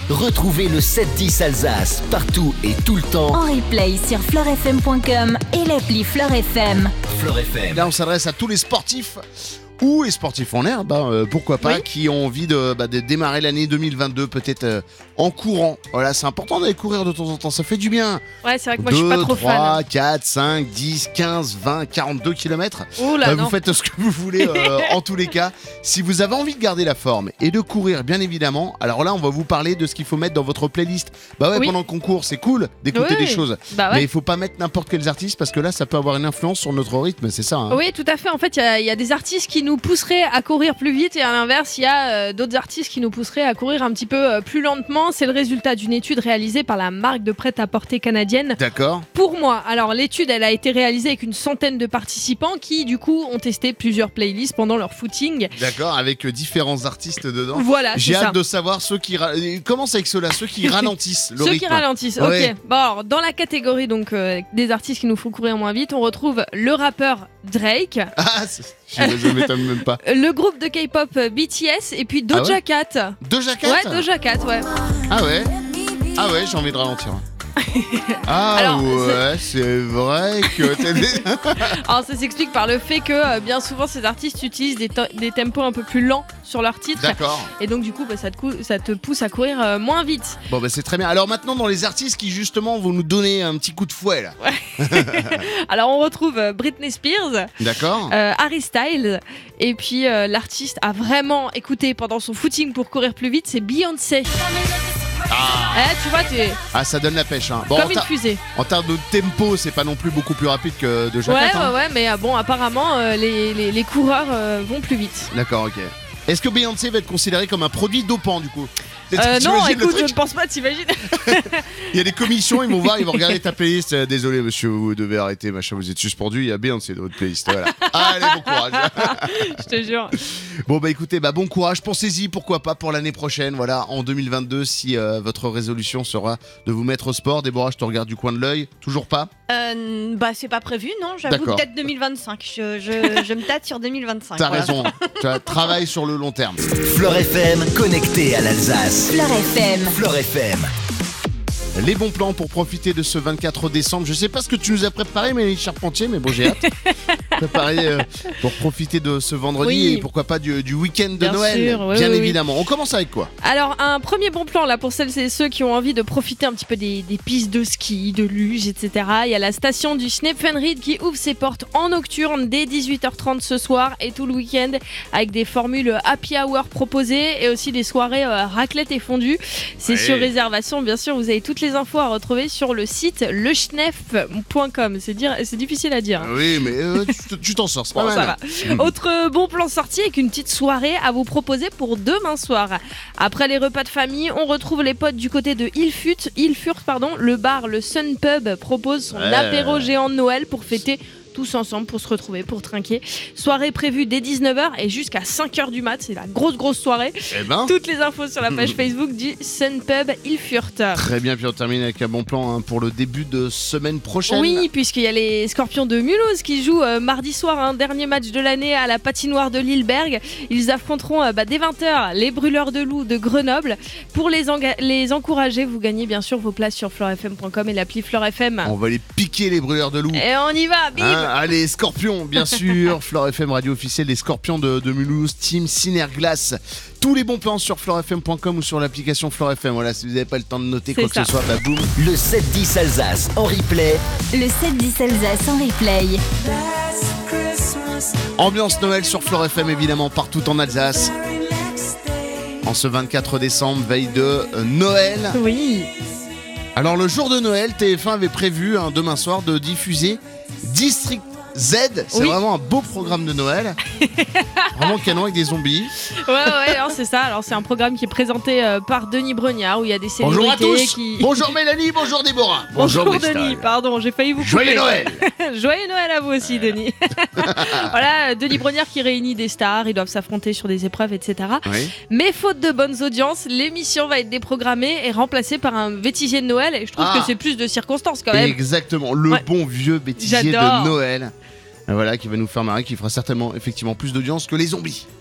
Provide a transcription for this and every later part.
Retrouvez le 7-10 Alsace partout et tout le temps. En replay sur fleurfm.com et l'appli Fleur FM. Fleur FM. Là, on s'adresse à tous les sportifs ou les sportifs en herbe, pourquoi pas, qui ont envie de démarrer l'année 2022 peut-être en courant. Voilà, c'est important d'aller courir de temps en temps, ça fait du bien. Ouais, c'est vrai que moi je suis pas trop 3, fan. 4, 5, 10, 15, 20, 42 km. Oula, non. Vous faites ce que vous voulez en tous les cas. Si vous avez envie de garder la forme et de courir, bien évidemment, alors là, on va vous parler de ce qu'il faut mettre dans votre playlist. Oui. Pendant qu'on court, c'est cool d'écouter des choses. Bah ouais. Mais il faut pas mettre n'importe quels artistes parce que là, ça peut avoir une influence sur notre rythme, c'est ça. Oui, tout à fait. En fait, il y a des artistes qui nous pousseraient à courir plus vite et à l'inverse, il y a d'autres artistes qui nous pousseraient à courir un petit peu plus lentement. C'est le résultat d'une étude réalisée par la marque de prêt-à-porter canadienne. D'accord. Pour moi, alors l'étude, elle a été réalisée avec une centaine de participants qui, du coup, ont testé plusieurs playlists pendant leur footing. D'accord, avec différents artistes dedans. Voilà, J'ai c'est ça. hâte de savoir ceux qui commence avec ceux-là, ceux qui ralentissent le Ceux rythme. qui ralentissent, Ouais. ok. Bon, alors, dans la catégorie donc des artistes qui nous font courir moins vite, on retrouve le rappeur Drake, Ah, je m'étonne même pas. le groupe de K-pop BTS et puis Doja Cat. Doja Cat. Ouais, Doja Cat, ouais. Ah ouais, j'ai envie de ralentir. Ah Alors, ouais, c'est vrai que Alors ça s'explique par le fait que bien souvent ces artistes utilisent des tempos un peu plus lents sur leurs titres. D'accord. Et donc du coup, ça te pousse à courir moins vite. Bon c'est très bien. Alors maintenant dans les artistes qui justement vont nous donner un petit coup de fouet là. Alors on retrouve Britney Spears, D'accord. Harry Styles, et puis l'artiste a vraiment écouté pendant son footing pour courir plus vite, c'est Beyoncé. Tu vois, t'es Ça donne la pêche. Hein. Bon, comme une fusée. en termes de tempo, c'est pas non plus beaucoup plus rapide que Doja Cat. hein. Ouais, mais bon, apparemment, les coureurs vont plus vite. D'accord, ok. Est-ce que Beyoncé va être considérée comme un produit dopant du coup? Non, T'imagines le écoute, truc je ne pense pas, t'imagines. Il y a des commissions, ils vont voir, ils vont regarder ta playlist. Désolé monsieur, vous devez arrêter, machin, vous êtes suspendu. Il y a Beyoncé dans votre playlist. Voilà. Allez, bon courage. Je te jure. Bon écoutez, bon courage, pensez-y, pourquoi pas pour l'année prochaine, voilà, en 2022, si votre résolution sera de vous mettre au sport. Déborah, je te regarde du coin de l'œil, toujours pas? C'est pas prévu, non. J'avoue, D'accord. peut-être 2025. Je me tâte sur 2025. T'as voilà. raison, tu vois, travaille sur le long terme. Fleur FM, connecté à l'Alsace. Fleur FM. Fleur FM. Les bons plans pour profiter de ce 24 décembre. Je sais pas ce que tu nous as préparé, Mélanie Charpentier, mais bon, j'ai hâte. Préparé pour profiter de ce vendredi Oui. et pourquoi pas du week-end de Bien Noël. sûr, oui, bien oui, évidemment. On commence avec quoi? Alors, un premier bon plan là pour celles et ceux qui ont envie de profiter un petit peu des pistes de ski, de luge, etc. Il y a la station du Snepfenried qui ouvre ses portes en nocturne dès 18h30 ce soir et tout le week-end avec des formules happy hour proposées et aussi des soirées raclette et fondue. C'est sur réservation, bien sûr. Vous avez toutes les infos à retrouver sur le site leschnef.com. C'est difficile à dire. Oui, mais tu t'en sors, c'est pas Bon, mal. ça va. Autre bon plan sorti avec une petite soirée à vous proposer pour demain soir. Après les repas de famille, on retrouve les potes du côté de Ilfurt, le bar, le Sun Pub propose son apéro géant de Noël pour fêter tous ensemble, pour se retrouver, pour trinquer. Soirée prévue dès 19h et jusqu'à 5h du mat, c'est la grosse soirée. Eh ben, Toutes les infos sur la page Facebook du Sun Pub Ilfurt. très bien, puis on termine avec un bon plan pour le début de semaine prochaine. Oui, puisqu'il y a les Scorpions de Mulhouse qui jouent mardi soir, un dernier match de l'année à la patinoire de Lilleberg. Ils affronteront dès 20h les Brûleurs de Loups de Grenoble. Pour les encourager, vous gagnez bien sûr vos places sur fleurfm.com et l'appli Fleur FM. On va les piquer, les brûleurs de loups. Et on y va, bim. Allez, Scorpions, bien sûr. Fleur FM, radio officielle des Scorpions de Mulhouse, Team Synerglace. Tous les bons plans sur fleurfm.com ou sur l'application Fleur FM. Voilà, si vous n'avez pas le temps de noter C'est quoi que ça. ce soit, boum. Le 7-10 Alsace en replay. Le 7-10 Alsace en replay. Ambiance Noël sur Fleur FM, évidemment, partout en Alsace. En ce 24 décembre, veille de Noël. Oui. Alors, le jour de Noël, TF1 avait prévu demain soir de diffuser District Z. C'est Oui. vraiment un beau programme de Noël. Vraiment canon avec des zombies. Ouais, alors c'est ça. Alors c'est un programme qui est présenté par Denis Brognard où il y a des célébrités Bonjour à tous. qui... Bonjour Mélanie, bonjour Déborah. Bonjour Bristol. Denis, pardon, j'ai failli vous couper. Joyeux Noël. Joyeux Noël à vous aussi, Denis. Voilà, Denis Brognard qui réunit des stars, ils doivent s'affronter sur des épreuves, etc. Oui. Mais faute de bonnes audiences, l'émission va être déprogrammée et remplacée par un bêtisier de Noël. Et je trouve que c'est plus de circonstances quand même. Exactement, le Ouais. bon vieux bêtisier J'adore. de Noël. Voilà, qui va nous faire marrer, qui fera certainement effectivement plus d'audience que les zombies. Oui,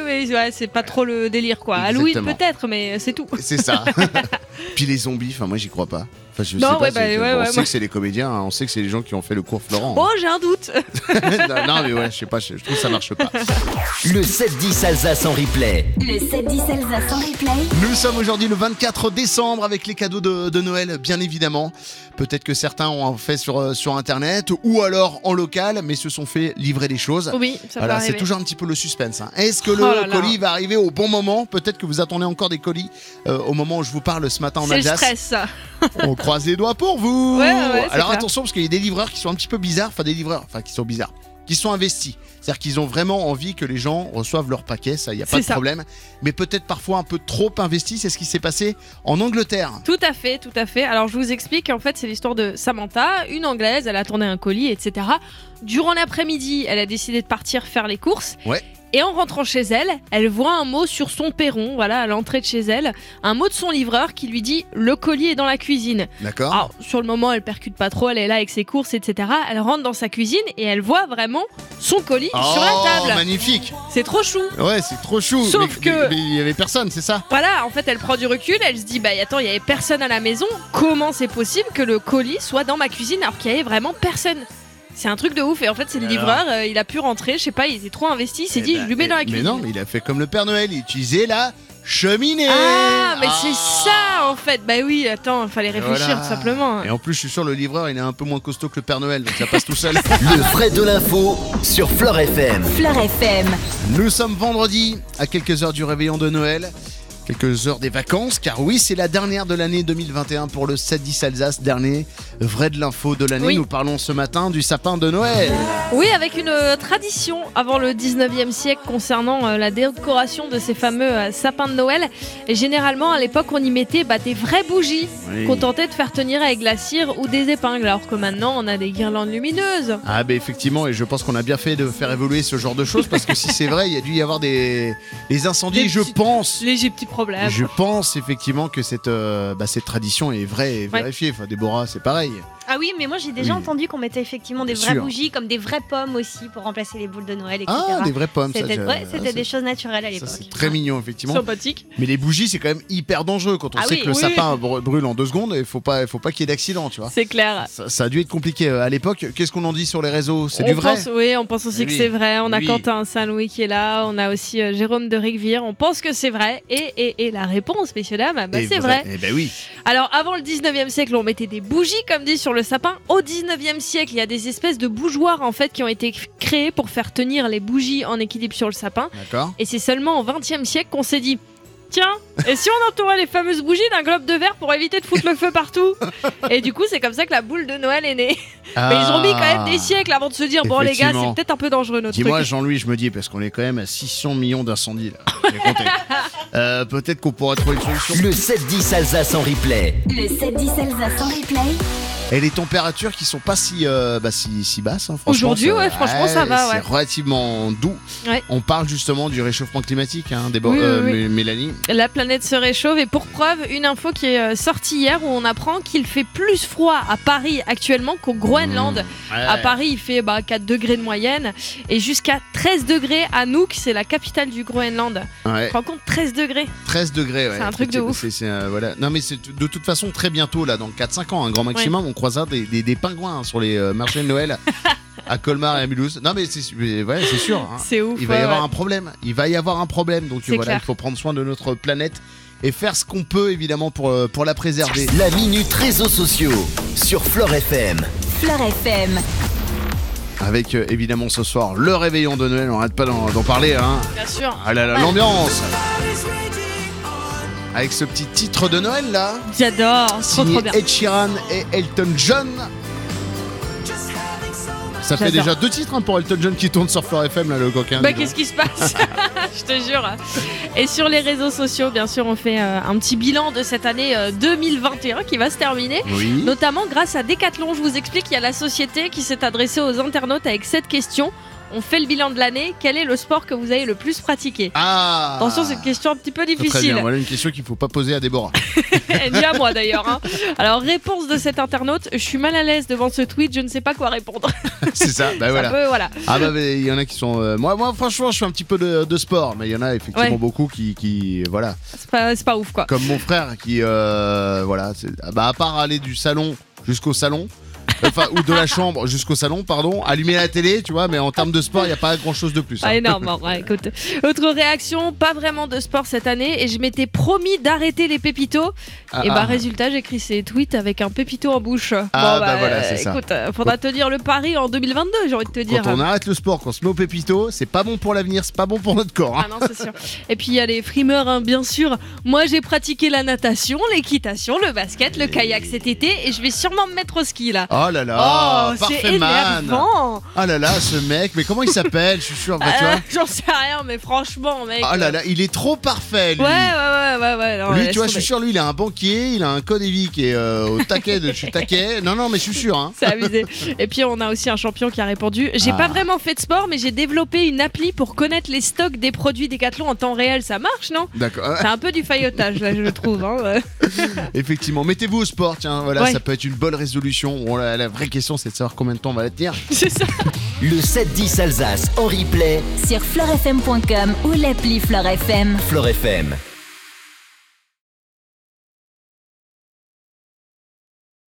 ouais, c'est pas trop le délire quoi. Exactement. Halloween peut-être, mais c'est tout. C'est ça. Puis les zombies, moi j'y crois pas. Je Non, sais pas, ouais, bah, on ouais, sait que c'est les comédiens, hein, on sait que c'est les gens qui ont fait le cours Florent. Oh, j'ai un doute. non, mais ouais, je sais pas, je trouve que ça marche pas. Le 7-10 Alsace en replay. Le 7-10 Alsace en replay. Nous sommes aujourd'hui le 24 décembre avec les cadeaux de Noël, bien évidemment. Peut-être que certains ont fait sur Internet ou alors en local, mais se sont fait livrer des choses. Oui, ça Voilà, peut c'est arriver. toujours un petit peu le suspense. Hein. Est-ce que le là là. colis va arriver au bon moment? Peut-être que vous attendez encore des colis au moment où je vous parle ce matin en C'est le Alsace. stress, ça. On croise les doigts pour vous. Ouais, Alors c'est clair. attention parce qu'il y a des livreurs qui sont un petit peu bizarres, qui sont bizarres, qui sont investis. C'est-à-dire qu'ils ont vraiment envie que les gens reçoivent leur paquet, ça, il n'y a pas C'est de ça. problème. Mais peut-être parfois un peu trop investis, c'est ce qui s'est passé en Angleterre. Tout à fait, tout à fait. Alors je vous explique, en fait c'est l'histoire de Samantha, une Anglaise, elle attendait un colis, etc. Durant l'après-midi, elle a décidé de partir faire les courses. Ouais. Et en rentrant chez elle, elle voit un mot sur son perron, voilà, à l'entrée de chez elle, un mot de son livreur qui lui dit « Le colis est dans la cuisine ». D'accord. Alors, sur le moment, elle percute pas trop, elle est là avec ses courses, etc. Elle rentre dans sa cuisine et elle voit vraiment son colis sur la table. Magnifique. C'est trop chou. Ouais, c'est trop chou. Sauf mais, que- mais il y avait personne, c'est ça? Voilà, en fait, elle prend du recul, elle se dit, bah attends, il y avait personne à la maison, comment c'est possible que le colis soit dans ma cuisine alors qu'il y avait vraiment personne? C'est un truc de ouf, et en fait, c'est le Alors livreur, il a pu rentrer, je sais pas, il était trop investi, il s'est dit, je lui mets dans la cuisine. Mais non, mais il a fait comme le Père Noël, il utilisait la cheminée. Ah, mais c'est ça en fait, bah oui, attends, il fallait réfléchir Voilà. tout simplement. Et en plus, je suis sûr, le livreur, il est un peu moins costaud que le Père Noël, donc ça passe tout seul. Le vrai de l'info sur Fleur FM. Fleur FM. Nous sommes vendredi, à quelques heures du réveillon de Noël, quelques heures des vacances, car oui, c'est la dernière de l'année 2021 pour le 7-10 Alsace, dernier vrai de l'info de l'année. Oui. Nous parlons ce matin du sapin de Noël. Oui, avec une tradition avant le 19e siècle concernant la décoration de ces fameux sapins de Noël. Et généralement, à l'époque, on y mettait des vraies bougies Oui. qu'on tentait de faire tenir avec de la cire ou des épingles, alors que maintenant, on a des guirlandes lumineuses. Ah ben effectivement, et je pense qu'on a bien fait de faire évoluer ce genre de choses, parce que si c'est vrai, il y a dû y avoir des incendies, Des je petits- pense. Léger petit problème. Je pense effectivement que cette tradition est vraie et Ouais. vérifiée. Enfin, Déborah, c'est pareil. Ah oui, mais moi j'ai déjà Oui. entendu qu'on mettait effectivement des Bien vraies sûr. bougies, comme des vraies pommes aussi pour remplacer les boules de Noël, etc. Ah, des vraies pommes. C'était ça, ouais, c'était ça, des choses naturelles à ça, l'époque. c'est très mignon, effectivement. Sympathique. Mais les bougies, c'est quand même hyper dangereux quand on Ah sait oui, que le oui. sapin brûle en 2 secondes. Il faut pas qu'il y ait d'accident, tu vois. C'est clair. Ça a dû être compliqué à l'époque. Qu'est-ce qu'on en dit sur les réseaux? C'est du vrai? Oui, on pense aussi Eh que oui. c'est vrai. On a Oui. Quentin Saint-Louis qui est là, on a aussi Jérôme de Rigvire. On pense que c'est vrai. Et la réponse, messieurs, dames, Et c'est vrai. Eh ben oui. Alors, avant le 19e siècle, on mettait des bougies, comme dit sur le sapin. Au 19e siècle, il y a des espèces de bougeoirs en fait qui ont été créés pour faire tenir les bougies en équilibre sur le sapin. D'accord. Et c'est seulement au 20e siècle qu'on s'est dit, tiens, et si on entourait les fameuses bougies d'un globe de verre pour éviter de foutre le feu partout? Et du coup, c'est comme ça que la boule de Noël est née. Mais ils ont mis quand même des siècles avant de se dire, bon les gars, Effectivement. c'est peut-être un peu dangereux notre Dis-moi, truc. Jean-Louis, je me dis, parce qu'on est quand même à 600 millions d'incendies là. J'ai compté. Peut-être qu'on pourrait trouver une solution. Le 7-10 Alsace en replay. Le 7-10 Alsace en replay. Et les températures qui sont pas si basses, hein, franchement. Aujourd'hui, ouais, franchement, ça va, ouais. C'est relativement doux. Ouais. On parle justement du réchauffement climatique, hein, Oui, oui. Mélanie. La planète se réchauffe et pour preuve, une info qui est sortie hier où on apprend qu'il fait plus froid à Paris actuellement qu'au Groenland. Ouais. À Paris, il fait 4 degrés de moyenne et jusqu'à 13 degrés à Nuuk, c'est la capitale du Groenland. Ouais. Tu te rends compte, 13 degrés? 13 degrés, ouais. C'est un truc de ouf. Voilà. Non, mais c'est de toute façon très bientôt, là, dans 4-5 ans, un grand maximum, on croisera des pingouins sur les marchés de Noël à Colmar et à Mulhouse. Non, mais c'est sûr. Hein. C'est ouf. Il va y ouais, avoir ouais. un problème. Il va y avoir un problème. Donc C'est voilà, clair. il faut prendre soin de notre planète et faire ce qu'on peut, évidemment, pour la préserver. La minute réseaux sociaux sur Fleur FM. Fleur FM. Avec évidemment ce soir le réveillon de Noël. On n'arrête pas d'en parler. Hein. Bien sûr. Ah là là, l'ambiance. Avec ce petit titre de Noël là, J'adore, trop signé trop bien. Ed Sheeran et Elton John. Ça fait J'adore. déjà 2 titres pour Elton John qui tourne sur Fleur FM là, le coquin. Bah dis donc. qu'est-ce qui se passe? Je te jure. Et sur les réseaux sociaux, bien sûr, on fait un petit bilan de cette année 2021 qui va se terminer. Oui. Notamment grâce à Decathlon. Je vous explique, il y a la société qui s'est adressée aux internautes avec cette question. on fait le bilan de l'année. Quel est le sport que vous avez le plus pratiqué ? Ah Attention, c'est une question un petit peu Très difficile. bien, voilà une question qu'il faut pas poser à Déborah. Ni à moi d'ailleurs. Hein. Alors, réponse de cet internaute, je suis mal à l'aise devant ce tweet, je ne sais pas quoi répondre. C'est ça, bah voilà. Voilà. Ah bah il y en a qui sont... Moi franchement je fais un petit peu de sport, mais il y en a effectivement Ouais. beaucoup qui voilà. C'est pas ouf quoi. Comme mon frère qui voilà, à part aller du salon jusqu'au salon, enfin ou de la chambre jusqu'au salon, pardon, allumer la télé, tu vois, mais en termes de sport, il y a pas grand-chose de plus. Hein. Ah, énorme, ouais, écoute. Autre réaction, pas vraiment de sport cette année et je m'étais promis d'arrêter les pépitos. Et résultat, j'écris ces tweets avec un pépito en bouche. Voilà, c'est ça. Écoute, faudra tenir le pari en 2022, j'ai envie de te dire. Quand on arrête le sport, qu'on se met au pépito, c'est pas bon pour l'avenir, c'est pas bon pour notre corps. Hein. Ah non, c'est sûr. Et puis il y a les frimeurs, hein, bien sûr. Moi, j'ai pratiqué la natation, l'équitation, le basket, le kayak cet été et je vais sûrement me mettre au ski là. Oh là là, c'est parfait man. énervant. Ah là là, ce mec, mais comment il s'appelle ? Je suis sûr, bah, tu vois. J'en sais rien, mais franchement, mec. Oh là là, il est trop parfait, lui. Ouais. Non, Lui, laisse tu vois, je tomber. suis sûr, lui, il a un banquier, il a un code EVI qui est au taquet de chez Taquet. Non, mais je suis sûr. Hein. C'est abusé. Et puis on a aussi un champion qui a répondu. J'ai pas vraiment fait de sport, mais j'ai développé une appli pour connaître les stocks des produits Decathlon en temps réel. Ça marche, non ? D'accord. C'est un peu du faillotage là, je le trouve. Hein. Effectivement, mettez-vous au sport, tiens, voilà, Ouais. ça peut être une bonne résolution. Bon, la vraie question, c'est de savoir combien de temps on va la tenir. C'est ça. Le 7-10 Alsace en replay. Sur fleurfm.com ou l'appli Fleur FM. Fleur FM.